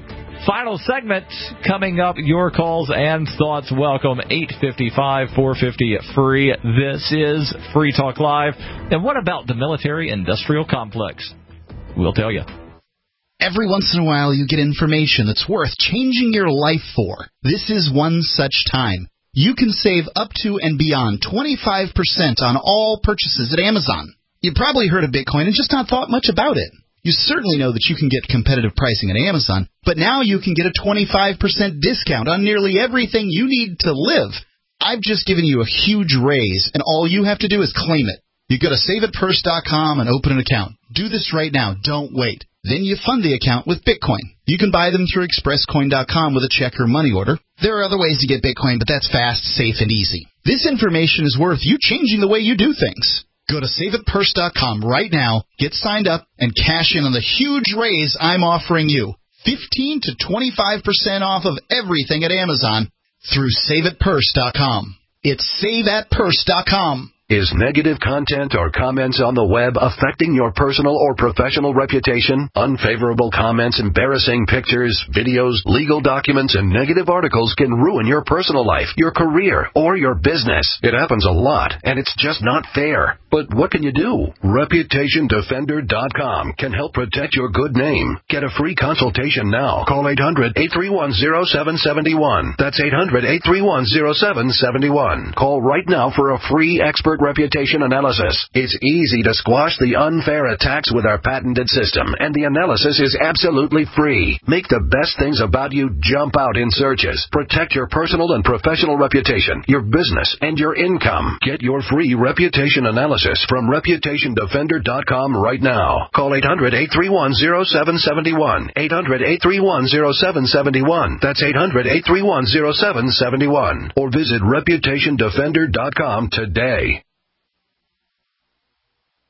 Final segment coming up. Your calls and thoughts. Welcome. eight five five, four five zero, free. This is Free Talk Live. And what about the military-industrial complex? We'll tell you. Every once in a while you get information that's worth changing your life for. This is one such time. You can save up to and beyond twenty-five percent on all purchases at Amazon. You probably heard of Bitcoin and just not thought much about it. You certainly know that you can get competitive pricing at Amazon, but now you can get a twenty-five percent discount on nearly everything you need to live. I've just given you a huge raise, and all you have to do is claim it. You go to save it purse dot com and open an account. Do this right now. Don't wait. Then you fund the account with Bitcoin. You can buy them through express coin dot com with a check or money order. There are other ways to get Bitcoin, but that's fast, safe, and easy. This information is worth you changing the way you do things. Go to save it purse dot com right now, get signed up, and cash in on the huge raise I'm offering you. fifteen to twenty-five percent off of everything at Amazon through save it purse dot com. It's save at purse dot com. Is negative content or comments on the web affecting your personal or professional reputation? Unfavorable comments, embarrassing pictures, videos, legal documents, and negative articles can ruin your personal life, your career, or your business. It happens a lot, and it's just not fair. But what can you do? reputation defender dot com can help protect your good name. Get a free consultation now. Call eight hundred, eight three one, zero seven seven one. That's eight hundred, eight three one, zero seven seven one. Call right now for a free expert reputation analysis. It's easy to squash the unfair attacks with our patented system, and the analysis is absolutely free. Make the best things about you jump out in searches. Protect your personal and professional reputation, your business, and your income. Get your free reputation analysis from reputation defender dot com right now. Call eight hundred, eight three one, zero seven seven one. eight hundred, eight three one, zero seven seven one. That's eight hundred, eight three one, zero seven seven one. Or visit reputation defender dot com today.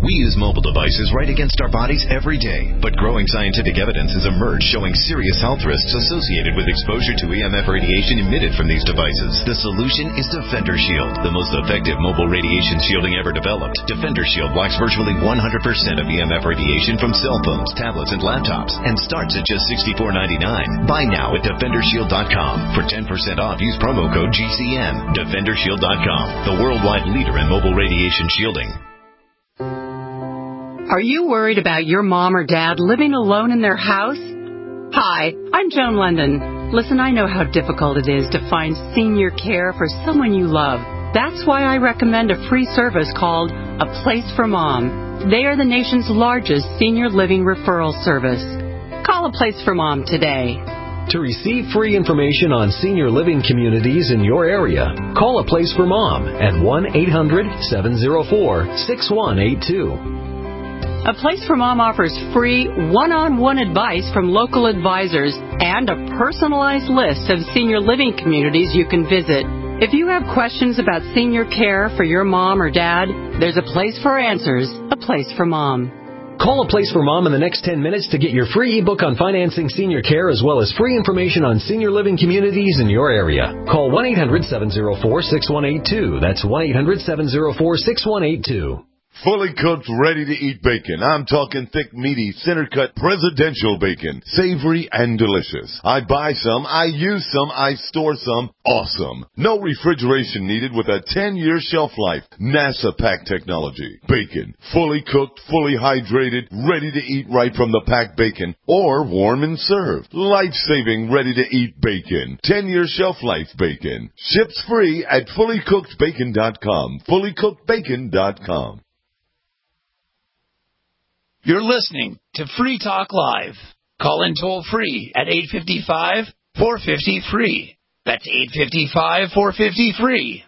We use mobile devices right against our bodies every day, but growing scientific evidence has emerged showing serious health risks associated with exposure to E M F radiation emitted from these devices. The solution is Defender Shield, the most effective mobile radiation shielding ever developed. Defender Shield blocks virtually one hundred percent of E M F radiation from cell phones, tablets, and laptops, and starts at just sixty-four ninety-nine. Buy now at defender shield dot com. For ten percent off, use promo code G C N. defender shield dot com, the worldwide leader in mobile radiation shielding. Are you worried about your mom or dad living alone in their house? Hi, I'm Joan London. Listen, I know how difficult it is to find senior care for someone you love. That's why I recommend a free service called A Place for Mom. They are the nation's largest senior living referral service. Call A Place for Mom today. To receive free information on senior living communities in your area, call A Place for Mom at one eight hundred seven oh four six one eight two. A Place for Mom offers free one-on-one advice from local advisors and a personalized list of senior living communities you can visit. If you have questions about senior care for your mom or dad, there's a place for answers, A Place for Mom. Call A Place for Mom in the next ten minutes to get your free ebook on financing senior care as well as free information on senior living communities in your area. Call one eight hundred seven oh four six one eight two. That's one eight hundred seven oh four six one eight two. Fully cooked, ready-to-eat bacon. I'm talking thick, meaty, center-cut, presidential bacon. Savory and delicious. I buy some, I use some, I store some. Awesome. No refrigeration needed with a ten-year shelf life. NASA pack technology. Bacon. Fully cooked, fully hydrated, ready to eat right from the packed bacon. Or warm and served. Life-saving, ready-to-eat bacon. ten-year shelf life bacon. Ships free at fully cooked bacon dot com. fully cooked bacon dot com. You're listening to Free Talk Live. Call in toll free at eight five five, four five zero, free. That's eight five five, four five zero, free.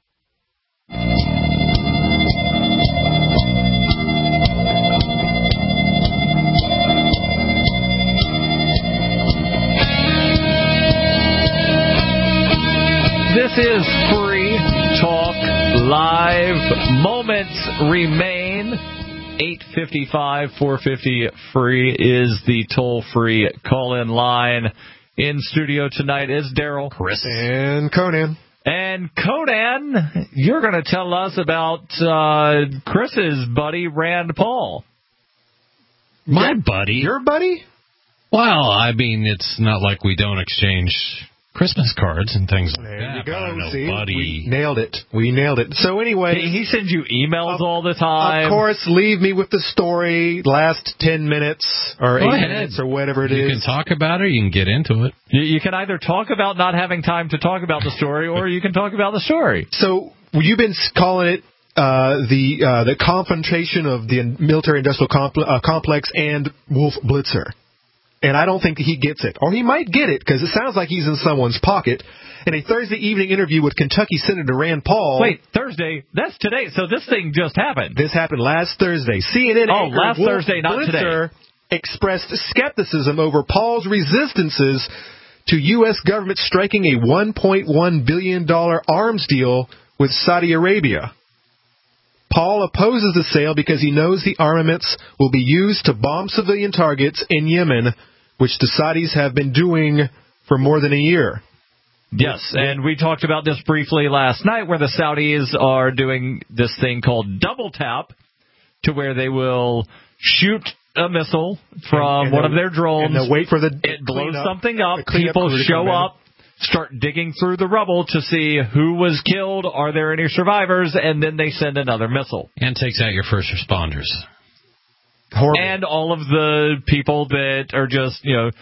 This is Free Talk Live. Moments remain. eight five five, four five zero, free is the toll-free call-in line. In studio tonight is Daryl, Chris, and Conan. And Conan, you're going to tell us about uh, Chris's buddy, Rand Paul. My buddy? Your buddy? Well, I mean, it's not like we don't exchange Christmas cards and things like there that. You go. I don't know, See, buddy. We nailed it. We nailed it. So anyway, he, he sends you emails of, all the time. Of course, leave me with the story. Last ten minutes or Go eight ahead. minutes or whatever it you is. You can talk about it. Or you can get into it. You, you can either talk about not having time to talk about the story, or you can talk about the story. So you've been calling it uh, the uh, the confrontation of the military-industrial compl- uh, complex and Wolf Blitzer. And I don't think he gets it. Or he might get it, because it sounds like he's in someone's pocket. In a Thursday evening interview with Kentucky Senator Rand Paul... Wait, Thursday? That's today. So this thing just happened. This happened last Thursday. C N N Oh, anchor last Wolf Thursday, not Blitzer today. expressed skepticism over Paul's resistances to U S government striking a one point one billion dollars arms deal with Saudi Arabia. Paul opposes the sale because he knows the armaments will be used to bomb civilian targets in Yemen, which the Saudis have been doing for more than a year. Yes, and we talked about this briefly last night, where the Saudis are doing this thing called double tap, to where they will shoot a missile from and one of their drones. And they'll wait for the it blows up, something up. People People show up, start digging through the rubble to see who was killed, are there any survivors, and then they send another missile. And takes out your first responders. Horrible. And all of the people that are just, you know,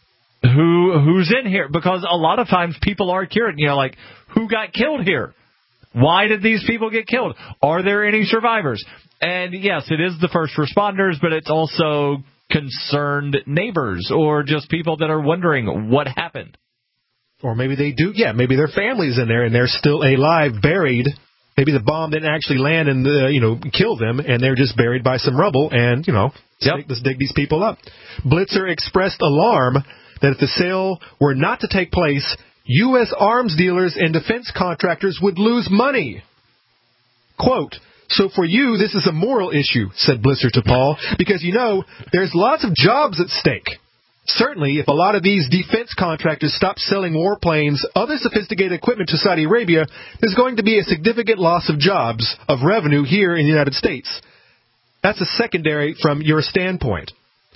who who's in here. Because a lot of times people are curious, you know, like, who got killed here? Why did these people get killed? Are there any survivors? And, yes, it is the first responders, but it's also concerned neighbors or just people that are wondering what happened. Or maybe they do, yeah, maybe their family's in there and they're still alive, buried. Maybe the bomb didn't actually land and, uh, you know, kill them, and they're just buried by some rubble, and, you know, yep. let's dig these people up. Blitzer expressed alarm that if the sale were not to take place, U S arms dealers and defense contractors would lose money. Quote, So for you, this is a moral issue, said Blitzer to Paul, because you know there's lots of jobs at stake. Certainly, if a lot of these defense contractors stop selling warplanes, other sophisticated equipment to Saudi Arabia, there's going to be a significant loss of jobs, of revenue here in the United States. That's a secondary from your standpoint.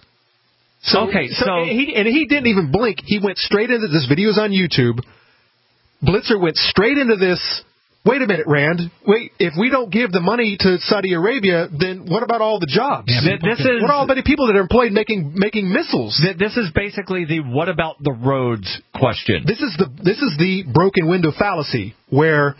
So, okay, so, so and he, and he didn't even blink. He went straight into this. Video's on YouTube. Blitzer went straight into this. Wait a minute, Rand. Wait, if we don't give the money to Saudi Arabia, then what about all the jobs? Yeah, this is, what are all the people that are employed making making missiles? This is basically the what about the roads question. This is the this is the broken window fallacy where.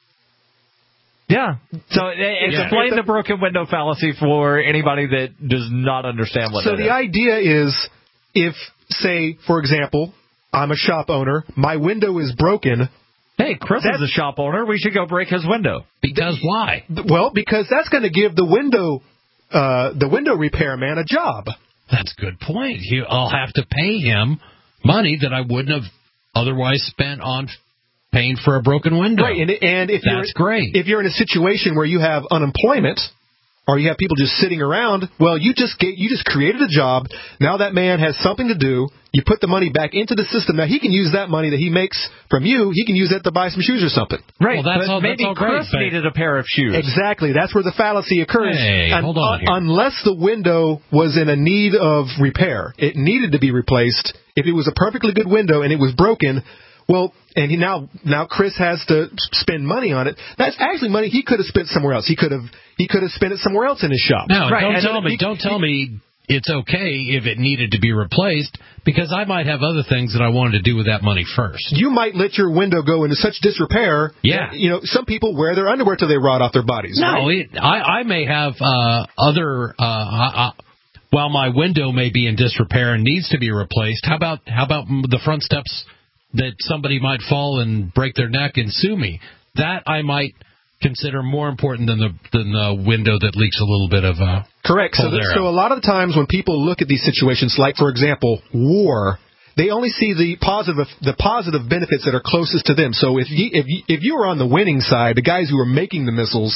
Yeah. So explain yeah. the broken window fallacy for anybody that does not understand what so that the is. idea is, if, say, for example, I'm a shop owner, my window is broken. Hey, Chris that's, is a shop owner. We should go break his window. Because why? Well, because that's going to give the window uh, the window repairman a job. That's a good point. He, I'll have to pay him money that I wouldn't have otherwise spent on paying for a broken window. Right, and, and if that's you're, great. If you're in a situation where you have unemployment, or you have people just sitting around, well, you just get, you just created a job. Now that man has something to do. You put the money back into the system. Now he can use that money that he makes from you. He can use that to buy some shoes or something. Right. Well, that's but all, maybe that's all Chris great, needed a pair of shoes. Exactly. That's where the fallacy occurs. Hey, and, hold on here. Unless the window was in a need of repair, it needed to be replaced. If it was a perfectly good window and it was broken, well, and he now now Chris has to spend money on it. That's actually money he could have spent somewhere else. He could have he could have spent it somewhere else in his shop. No, right. don't and tell he, me. he, don't tell me it's okay if it needed to be replaced, because I might have other things that I wanted to do with that money first. You might let your window go into such disrepair. Yeah. That, you know, some people wear their underwear till they rot off their bodies. No, right? it, I, I may have uh, other. Uh, uh, while my window may be in disrepair and needs to be replaced, how about how about the front steps that somebody might fall and break their neck and sue me? That I might consider more important than the than the window that leaks a little bit of uh, correct. So, th- so a lot of the times when people look at these situations, like for example, war, they only see the positive the positive benefits that are closest to them. So if you, if you, if you are on the winning side, the guys who are making the missiles,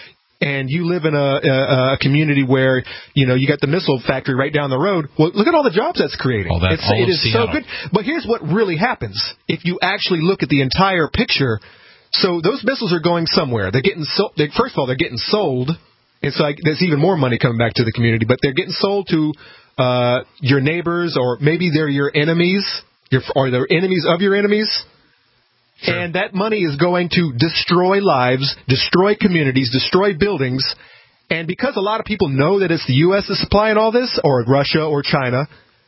and you live in a, a, a community where you know you got the missile factory right down the road, well, look at all the jobs that's creating. Oh, that's it's, all it of is Seattle. so good. But here's what really happens if you actually look at the entire picture. So those missiles are going somewhere. They're getting sold. They, first of all, they're getting sold. It's like there's even more money coming back to the community, but they're getting sold to uh, your neighbors, or maybe they're your enemies, your, or they're enemies of your enemies. Sure. And that money is going to destroy lives, destroy communities, destroy buildings. And because a lot of people know that it's the U S that's supplying all this, or Russia or China,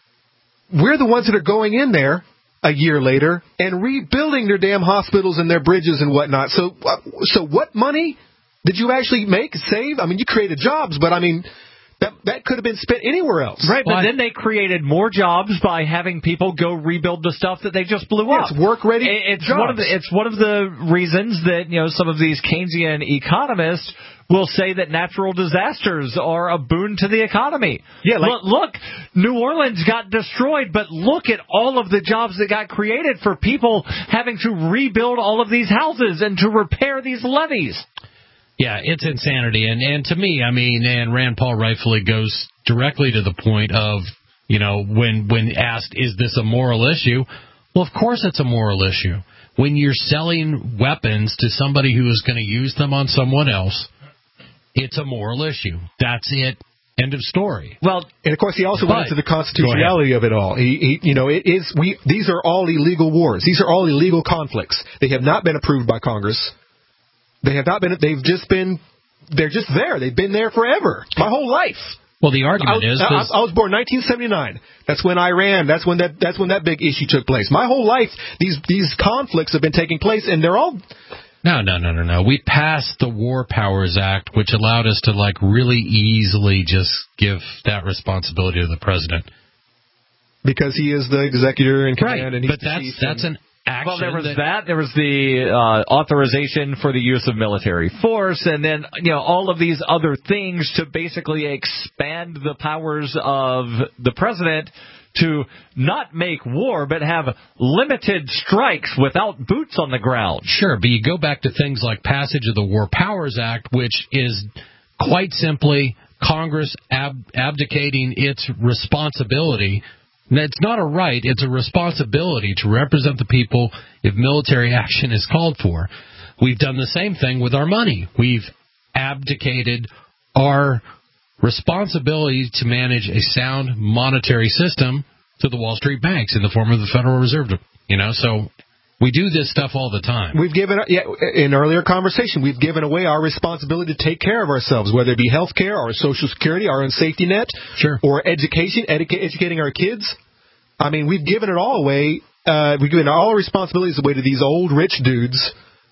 we're the ones that are going in there a year later and rebuilding their damn hospitals and their bridges and whatnot. So, so what money did you actually make, save? I mean, you created jobs, but I mean, that that could have been spent anywhere else. Right, but well, then they created more jobs by having people go rebuild the stuff that they just blew yeah, up. It's work-ready It's jobs. one of the it's one of the reasons that you know some of these Keynesian economists will say that natural disasters are a boon to the economy. Yeah, like, look, look, New Orleans got destroyed, but look at all of the jobs that got created for people having to rebuild all of these houses and to repair these levees. Yeah, it's insanity. And, and to me, I mean, and Rand Paul rightfully goes directly to the point of, you know, when, when asked, is this a moral issue? Well, of course it's a moral issue. When you're selling weapons to somebody who is going to use them on someone else, it's a moral issue. That's it. End of story. Well, and of course, he also but, went into the constitutionality of it all. He, he, you know, it is we. These are all illegal wars. These are all illegal conflicts. They have not been approved by Congress. They have not been. They've just been. They're just there. They've been there forever. My whole life. Well, the argument I, is, I, I, I was born nineteen seventy-nine. That's when Iran. That's when that. That's when that big issue took place. My whole life, these these conflicts have been taking place, and they're all. No, no, no, no, no. We passed the War Powers Act, which allowed us to, like, really easily just give that responsibility to the president. Because he is the executor in command. Right, and he's but that's that's an action. Well, there was that, that. There was the uh, authorization for the use of military force, and then you know all of these other things to basically expand the powers of the president to not make war, but have limited strikes without boots on the ground. Sure, but you go back to things like passage of the War Powers Act, which is quite simply Congress ab- abdicating its responsibility. And it's not a right, it's a responsibility to represent the people if military action is called for. We've done the same thing with our money. We've abdicated our responsibility to manage a sound monetary system to the Wall Street banks in the form of the Federal Reserve. You know, so we do this stuff all the time. We've given, yeah, in earlier conversation, we've given away our responsibility to take care of ourselves, whether it be health care or Social Security, our own safety net, sure, or education, educa- educating our kids. I mean, we've given it all away. Uh, we've given all our responsibilities away to these old rich dudes.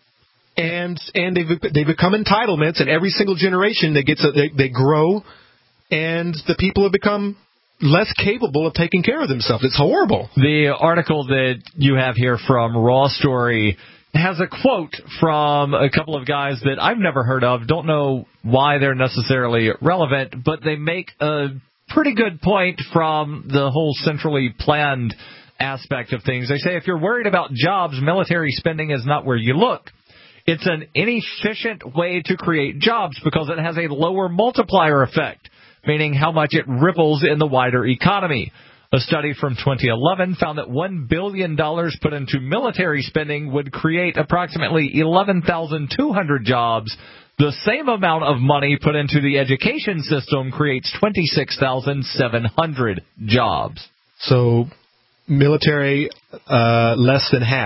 And and they've they become entitlements, and every single generation they gets a, they, they grow, and the people have become less capable of taking care of themselves. It's horrible. The article that you have here from Raw Story has a quote from a couple of guys that I've never heard of. Don't know why they're necessarily relevant, but they make a pretty good point from the whole centrally planned aspect of things. They say if you're worried about jobs, military spending is not where you look. It's an inefficient way to create jobs because it has a lower multiplier effect, meaning how much it ripples in the wider economy. A study from twenty eleven found that one billion dollars put into military spending would create approximately eleven thousand two hundred jobs. The same amount of money put into the education system creates twenty-six thousand seven hundred jobs. So military, uh, less than half.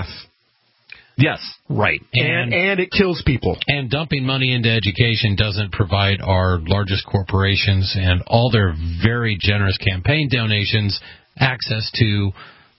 Yes. Right. And, and and it kills people. And dumping money into education doesn't provide our largest corporations and all their very generous campaign donations access to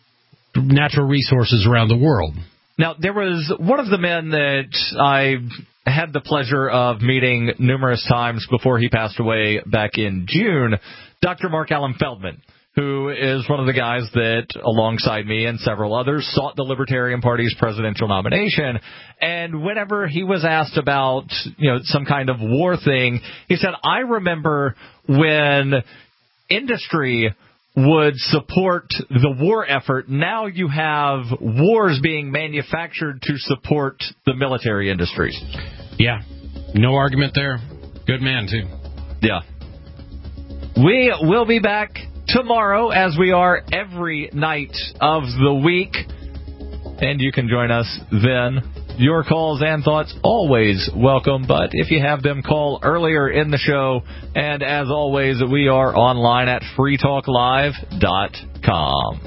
natural resources around the world. Now, there was one of the men that I had the pleasure of meeting numerous times before he passed away back in June, Doctor Mark Allen Feldman, who is one of the guys that, alongside me and several others, sought the Libertarian Party's presidential nomination. And whenever he was asked about, you know, some kind of war thing, he said, I remember when industry would support the war effort. Now you have wars being manufactured to support the military industry. Yeah. No argument there. Good man, too. Yeah. We will be back tomorrow, as we are every night of the week, and you can join us then. Your calls and thoughts always welcome, but if you have them, call earlier in the show. And as always, we are online at free talk live dot com.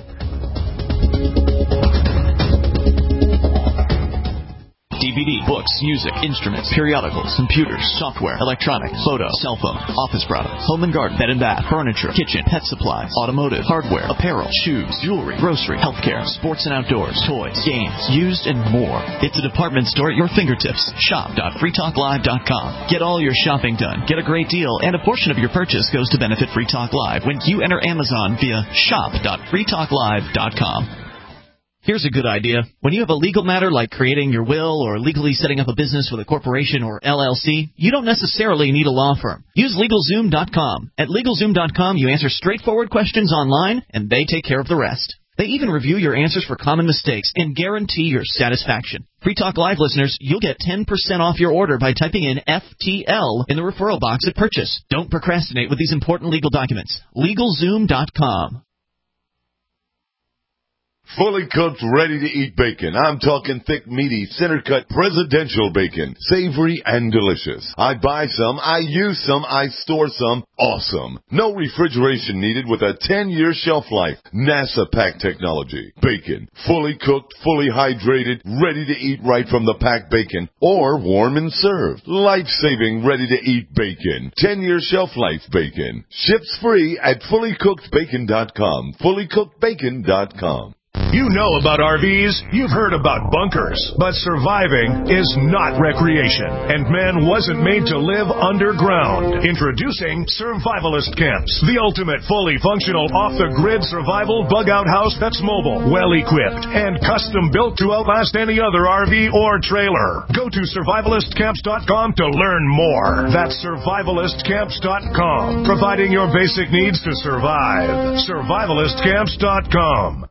D V D, books, music, instruments, periodicals, computers, software, electronics, photo, cell phone, office products, home and garden, bed and bath, furniture, kitchen, pet supplies, automotive, hardware, apparel, shoes, jewelry, grocery, healthcare, sports and outdoors, toys, games, used, and more. It's a department store at your fingertips. shop dot free talk live dot com. Get all your shopping done, get a great deal, and a portion of your purchase goes to benefit Free Talk Live when you enter Amazon via shop dot free talk live dot com. Here's a good idea. When you have a legal matter like creating your will or legally setting up a business with a corporation or L L C, you don't necessarily need a law firm. Use LegalZoom dot com. At LegalZoom dot com, you answer straightforward questions online, and they take care of the rest. They even review your answers for common mistakes and guarantee your satisfaction. Free Talk Live listeners, you'll get ten percent off your order by typing in F T L in the referral box at purchase. Don't procrastinate with these important legal documents. LegalZoom dot com. Fully cooked, ready-to-eat bacon. I'm talking thick, meaty, center-cut presidential bacon. Savory and delicious. I buy some, I use some, I store some. Awesome. No refrigeration needed with a ten-year shelf life. NASA pack technology. Bacon. Fully cooked, fully hydrated, ready to eat right from the packed bacon. Or warm and served. Life-saving, ready-to-eat bacon. ten-year shelf life bacon. Ships free at fully cooked bacon dot com. fully cooked bacon dot com. You know about R Vs, you've heard about bunkers, but surviving is not recreation, and man wasn't made to live underground. Introducing Survivalist Camps, the ultimate fully functional off-the-grid survival bug-out house that's mobile, well-equipped, and custom-built to outlast any other R V or trailer. Go to survivalist camps dot com to learn more. That's survivalist camps dot com, providing your basic needs to survive. survivalist camps dot com.